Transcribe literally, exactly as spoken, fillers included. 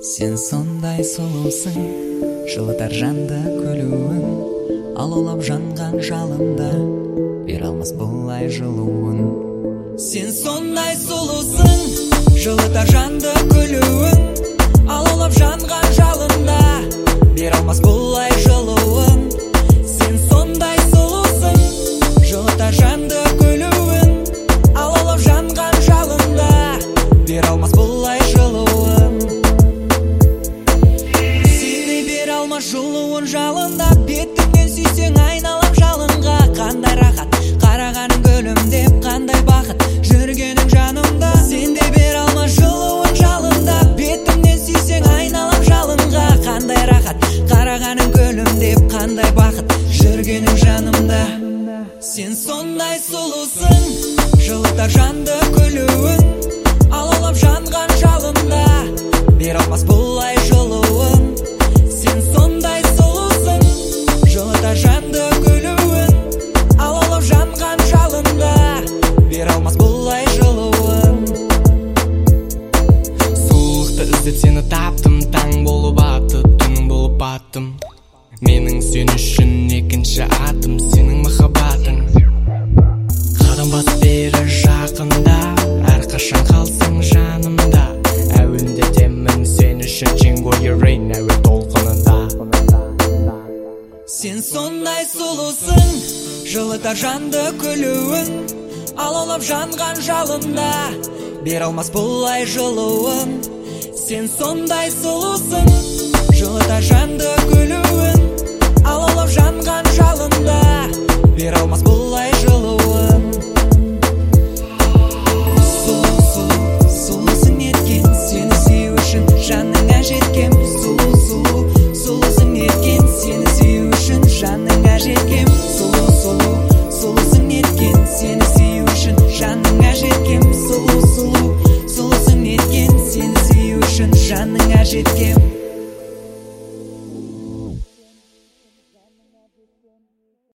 Сен сондай сұлусың, жылытар жанды күлуің, алаулап жанған жалында бере алмас бұлай жылуын. Сен сондай сұлусың, жылытар жанды күлуің, алаулап жанған жалында бере алмас бұлай жылуын. Сен сондай сұлусың, жылытар жанды күлуің, алаулап жанған жалында бере алмас бұлай жылуын. Сендей бере алмас жылуын жалында, бетіңнен сүйсең айналам жалынға. Қандай рахат, қарағаның гүлім деп, қандай бақыт жүргенің жанымда. Сендей бере алмас жылуын жалында, бетіңнен сүйсең айналам жалынға. Қандай рахат, қарағаның гүлім деп, қандай бақыт жүргенің жанымда. Сен сондай сұлусың, жылытар жанды күлуің, алаулап жанған жалында бере алмас бұлай жылуын. Сен сондай сұлусың, жылытар жанды күлуің, алаулап жанған жалында бере алмас бұлай жылуын. Сұлулықты іздеп сені таптым, таң болып атты, түнің болып баттым. Менің сен үшін екінші атым, сенің махаббатың. Қадам басып бері жақында, әрқашан қалсаң жанымда. Әуелінде демін сен үшін Jingle Rain әуел толқынында. Сен сондай сұлусың, жылытар жанды күлуің, алаулап жанған жалында бере алмас бұлай жылуын. Сен сондай сұлусың, жылытар жанды күлуің, алаулап жанған жалында бере алмас бұлай жылуын. Сұлу, сұлу, сұлусың неткен, сені сүю үшін жаныңа жеткем. Сұлу, сұлу, сұлусың неткен, сені сүю үшін жаныңа жеткем. Сұлу, сұлу, сұлусың неткен, сені сүю үшін жаныңа жеткем. Сұлу, сұлу, сұлусың неткен, сені сүю үшін жаныңа жеткем.